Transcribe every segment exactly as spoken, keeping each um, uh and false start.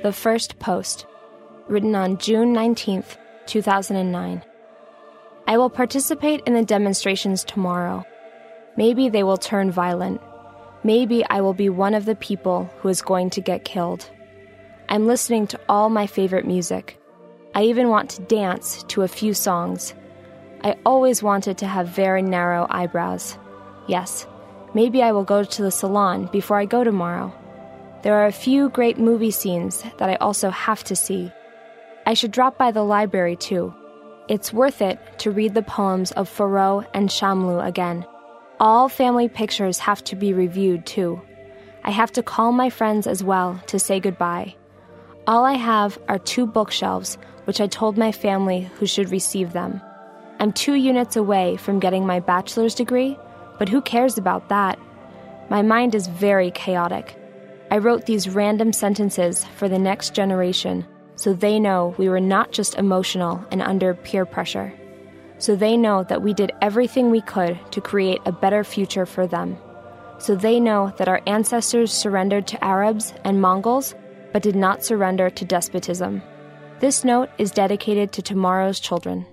The First Post, written on June nineteenth, two thousand nine. I will participate in the demonstrations tomorrow. Maybe they will turn violent. Maybe I will be one of the people who is going to get killed. I'm listening to all my favorite music. I even want to dance to a few songs. I always wanted to have very narrow eyebrows. Yes, maybe I will go to the salon before I go tomorrow. There are a few great movie scenes that I also have to see. I should drop by the library too. It's worth it to read the poems of Thoreau and Shamlou again. All family pictures have to be reviewed too. I have to call my friends as well to say goodbye. All I have are two bookshelves, which I told my family who should receive them. I'm two units away from getting my bachelor's degree, but who cares about that? My mind is very chaotic. I wrote these random sentences for the next generation, so they know we were not just emotional and under peer pressure. So they know that we did everything we could to create a better future for them. So they know that our ancestors surrendered to Arabs and Mongols, but did not surrender to despotism. This note is dedicated to tomorrow's children.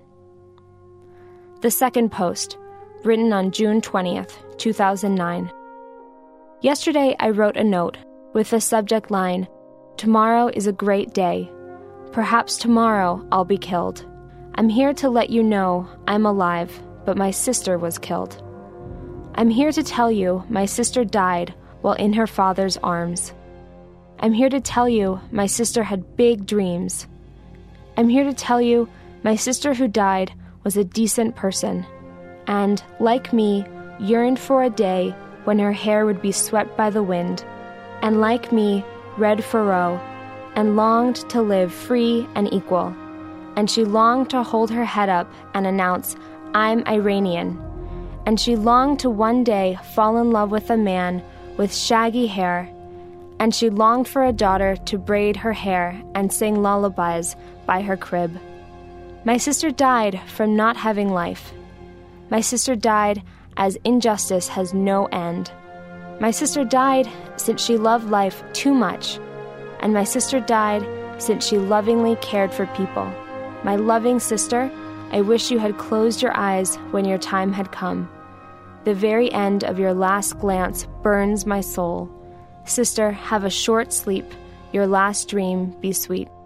The Second Post, written on June twentieth, two thousand nine. Yesterday I wrote a note with the subject line, "Tomorrow is a great day. Perhaps tomorrow I'll be killed. I'm here to let you know I'm alive, but my sister was killed. I'm here to tell you my sister died while in her father's arms. I'm here to tell you my sister had big dreams. I'm here to tell you my sister who died was a decent person, and, like me, yearned for a day when her hair would be swept by the wind, and like me, read Thoreau, and longed to live free and equal. And she longed to hold her head up and announce, 'I'm Iranian.' And she longed to one day fall in love with a man with shaggy hair, and she longed for a daughter to braid her hair and sing lullabies by her crib. My sister died from not having life. My sister died as injustice has no end. My sister died since she loved life too much, and my sister died since she lovingly cared for people. My loving sister, I wish you had closed your eyes when your time had come. The very end of your last glance burns my soul. Sister, have a short sleep. Your last dream be sweet."